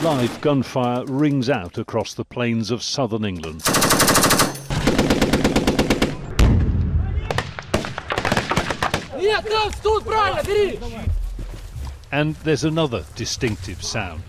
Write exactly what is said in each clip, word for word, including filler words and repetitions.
Live gunfire rings out across the plains of southern England. And there's another distinctive sound.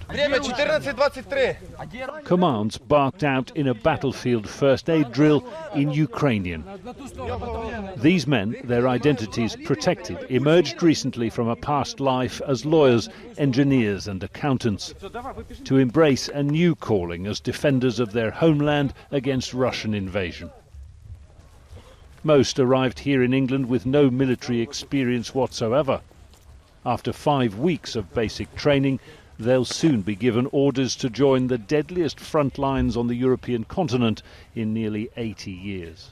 Commands barked out in a battlefield first aid drill in Ukrainian. These men, their identities protected, emerged recently from a past life as lawyers, engineers and accountants, to embrace a new calling as defenders of their homeland against Russian invasion. Most arrived here in England with no military experience whatsoever. After five weeks of basic training, they'll soon be given orders to join the deadliest front lines on the European continent in nearly eighty years.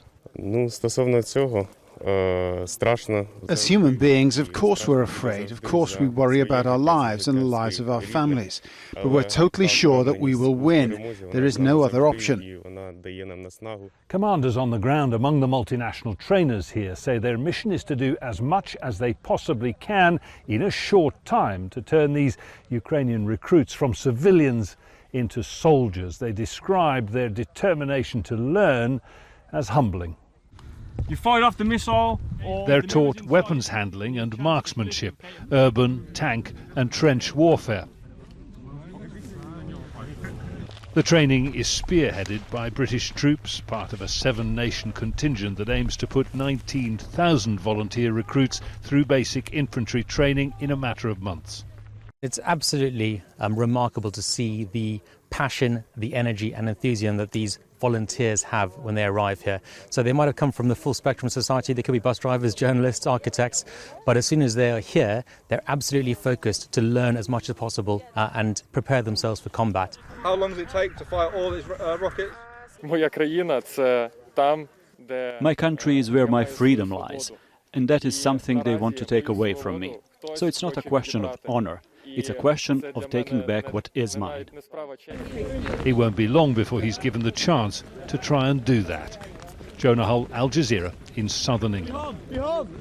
As human beings, of course we're afraid. Of course we worry about our lives and the lives of our families. But we're totally sure that we will win. There is no other option. Commanders on the ground among the multinational trainers here say their mission is to do as much as they possibly can in a short time to turn these Ukrainian recruits from civilians into soldiers. They describe their determination to learn as humbling. You fired off the missile. They're taught weapons handling and marksmanship, urban, tank and trench warfare. The training is spearheaded by British troops, part of a seven-nation contingent that aims to put nineteen thousand volunteer recruits through basic infantry training in a matter of months. It's absolutely um, remarkable to see the passion, the energy and enthusiasm that these volunteers have when they arrive here. So they might have come from the full spectrum of society. They could be bus drivers, journalists, architects, but as soon as they are here, they're absolutely focused to learn as much as possible uh, and prepare themselves for combat. How long does it take to fire all these uh, rockets? My country is where my freedom lies, and that is something they want to take away from me. So it's not a question of honor. It's a question of taking back what is mine. It won't be long before he's given the chance to try and do that. Jonah Hull, Al Jazeera in southern England.